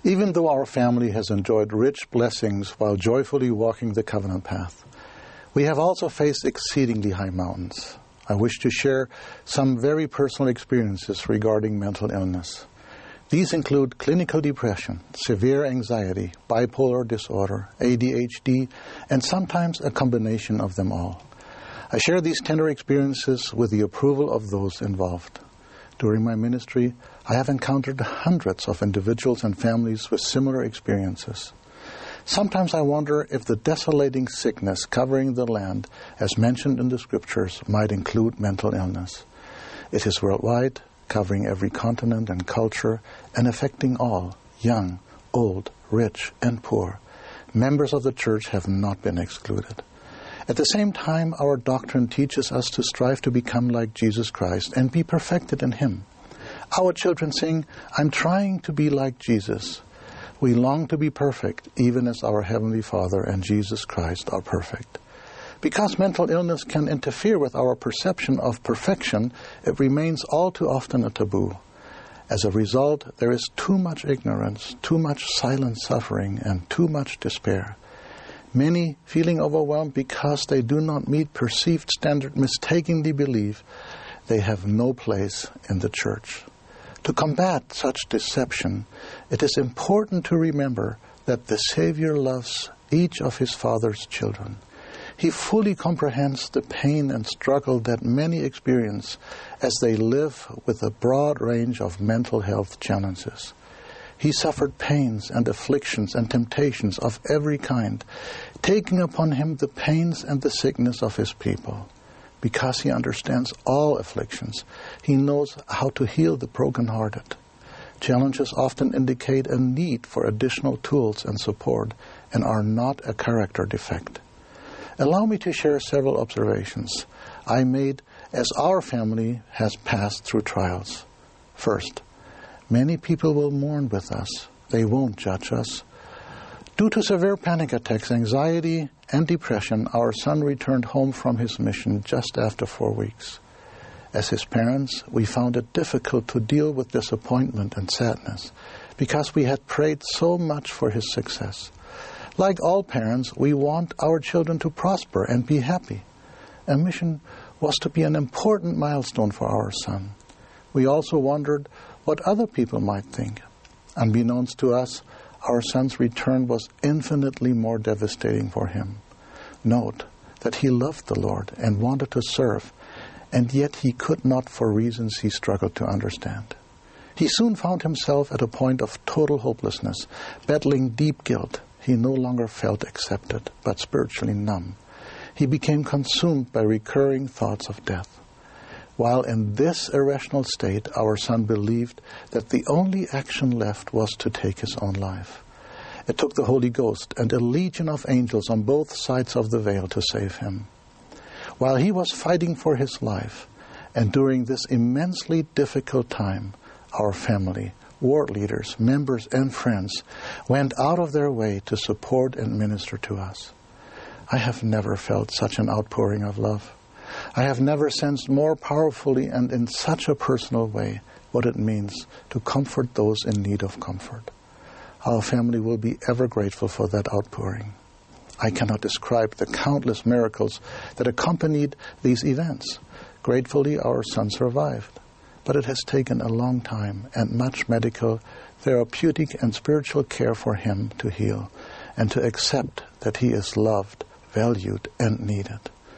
Even though our family has enjoyed rich blessings while joyfully walking the covenant path, we have also faced exceedingly high mountains. I wish to share some very personal experiences regarding mental illness. These include clinical depression, severe anxiety, bipolar disorder, ADHD, and sometimes a combination of them all. I share these tender experiences with the approval of those involved. During my ministry, I have encountered hundreds of individuals and families with similar experiences. Sometimes I wonder if the desolating sickness covering the land, as mentioned in the Scriptures, might include mental illness. It is worldwide, covering every continent and culture, and affecting all, young, old, rich, and poor. Members of the church have not been excluded. At the same time, our doctrine teaches us to strive to become like Jesus Christ and be perfected in Him. Our children sing, "I'm trying to be like Jesus." We long to be perfect, even as our Heavenly Father and Jesus Christ are perfect. Because mental illness can interfere with our perception of perfection, it remains all too often a taboo. As a result, there is too much ignorance, too much silent suffering, and too much despair. Many, feeling overwhelmed because they do not meet perceived standard, mistakenly believe they have no place in the church. To combat such deception, it is important to remember that the Savior loves each of His Father's children. He fully comprehends the pain and struggle that many experience as they live with a broad range of mental health challenges. He suffered pains and afflictions and temptations of every kind, taking upon Him the pains and the sickness of His people. Because He understands all afflictions, He knows how to heal the brokenhearted. Challenges often indicate a need for additional tools and support and are not a character defect. Allow me to share several observations I made as our family has passed through trials. First, many people will mourn with us. They won't judge us. Due to severe panic attacks, anxiety, and depression, our son returned home from his mission just after 4 weeks. As his parents, we found it difficult to deal with disappointment and sadness because we had prayed so much for his success. Like all parents, we want our children to prosper and be happy. A mission was to be an important milestone for our son. We also wondered what other people might think. Unbeknownst to us, our son's return was infinitely more devastating for him. Note that he loved the Lord and wanted to serve, and yet he could not for reasons he struggled to understand. He soon found himself at a point of total hopelessness, battling deep guilt. He no longer felt accepted, but spiritually numb. He became consumed by recurring thoughts of death. While in this irrational state, our son believed that the only action left was to take his own life. It took the Holy Ghost and a legion of angels on both sides of the veil to save him. While he was fighting for his life, and during this immensely difficult time, our family, ward leaders, members, and friends went out of their way to support and minister to us. I have never felt such an outpouring of love. I have never sensed more powerfully and in such a personal way what it means to comfort those in need of comfort. Our family will be ever grateful for that outpouring. I cannot describe the countless miracles that accompanied these events. Gratefully, our son survived. But it has taken a long time and much medical, therapeutic, and spiritual care for him to heal and to accept that he is loved, valued, and needed.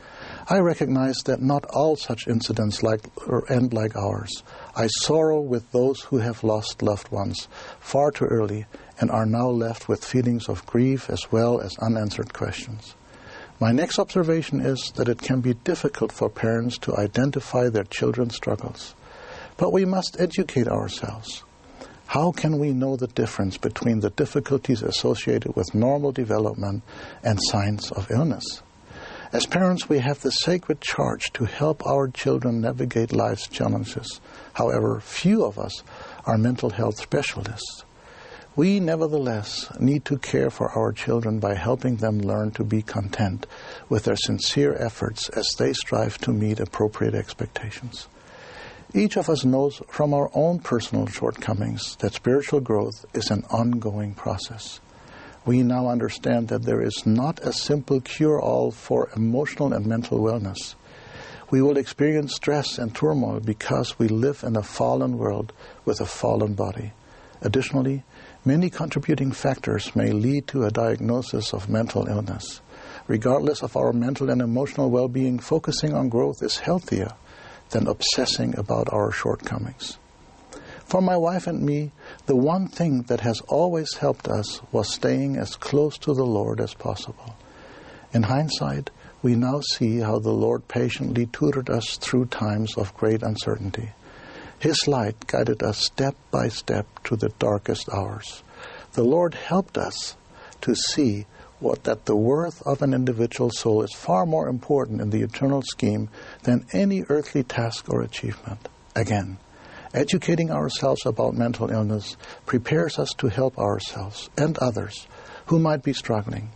I recognize that not all such incidents end like ours. I sorrow with those who have lost loved ones far too early and are now left with feelings of grief as well as unanswered questions. My next observation is that it can be difficult for parents to identify their children's struggles. But we must educate ourselves. How can we know the difference between the difficulties associated with normal development and signs of illness? As parents, we have the sacred charge to help our children navigate life's challenges. However, few of us are mental health specialists. We, nevertheless, need to care for our children by helping them learn to be content with their sincere efforts as they strive to meet appropriate expectations. Each of us knows from our own personal shortcomings that spiritual growth is an ongoing process. We now understand that there is not a simple cure-all for emotional and mental wellness. We will experience stress and turmoil because we live in a fallen world with a fallen body. Additionally, many contributing factors may lead to a diagnosis of mental illness. Regardless of our mental and emotional well-being, focusing on growth is healthier than obsessing about our shortcomings. For my wife and me, the one thing that has always helped us was staying as close to the Lord as possible. In hindsight, we now see how the Lord patiently tutored us through times of great uncertainty. His light guided us step by step to the darkest hours. The Lord helped us to see that the worth of an individual soul is far more important in the eternal scheme than any earthly task or achievement. Again, educating ourselves about mental illness prepares us to help ourselves and others who might be struggling.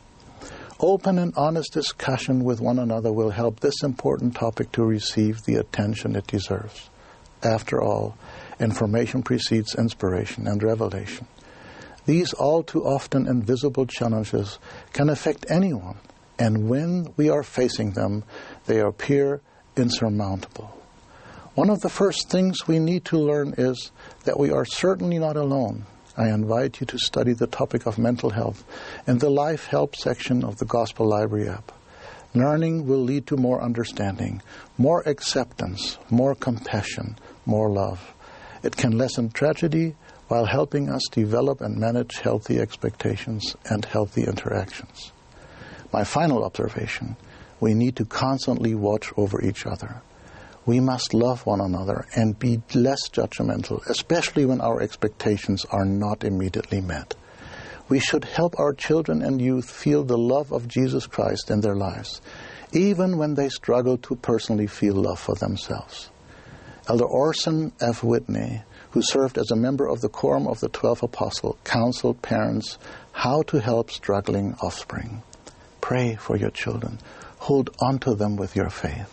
Open and honest discussion with one another will help this important topic to receive the attention it deserves. After all, information precedes inspiration and revelation. These all too often invisible challenges can affect anyone, and when we are facing them, they appear insurmountable. One of the first things we need to learn is that we are certainly not alone. I invite you to study the topic of mental health in the Life Help section of the Gospel Library app. Learning will lead to more understanding, more acceptance, more compassion, more love. It can lessen tragedy while helping us develop and manage healthy expectations and healthy interactions. My final observation, we need to constantly watch over each other. We must love one another and be less judgmental, especially when our expectations are not immediately met. We should help our children and youth feel the love of Jesus Christ in their lives, even when they struggle to personally feel love for themselves. Elder Orson F. Whitney, who served as a member of the Quorum of the 12 Apostles, counseled parents how to help struggling offspring. Pray for your children. Hold on to them with your faith.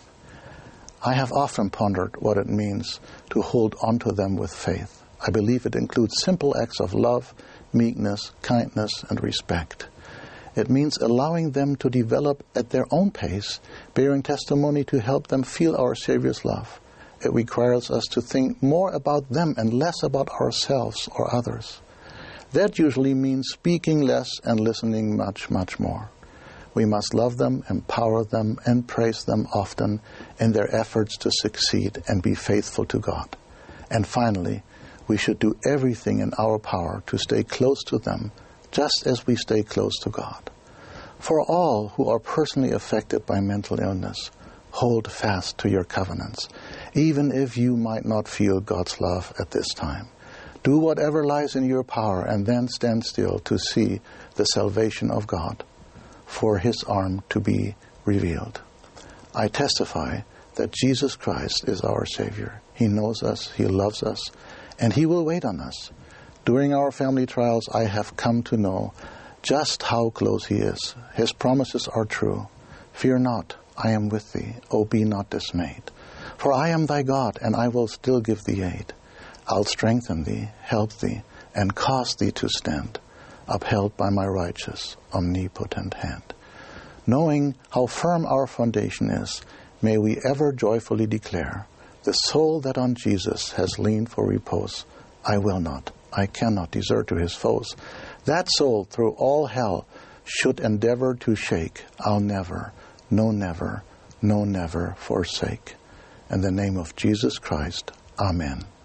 I have often pondered what it means to hold on to them with faith. I believe it includes simple acts of love, meekness, kindness, and respect. It means allowing them to develop at their own pace, bearing testimony to help them feel our Savior's love. It requires us to think more about them and less about ourselves or others. That usually means speaking less and listening much, much more. We must love them, empower them, and praise them often in their efforts to succeed and be faithful to God. And finally, we should do everything in our power to stay close to them, just as we stay close to God. For all who are personally affected by mental illness, hold fast to your covenants, even if you might not feel God's love at this time. Do whatever lies in your power and then stand still to see the salvation of God, for His arm to be revealed. I testify that Jesus Christ is our Savior. He knows us, He loves us, and He will wait on us. During our family trials, I have come to know just how close He is. His promises are true. Fear not, I am with thee. O be not dismayed. For I am thy God, and I will still give thee aid. I'll strengthen thee, help thee, and cause thee to stand, upheld by my righteous, omnipotent hand. Knowing how firm our foundation is, may we ever joyfully declare, the soul that on Jesus has leaned for repose, I will not, I cannot desert to his foes. That soul through all hell should endeavor to shake, I'll never, no never, no never forsake. In the name of Jesus Christ, amen.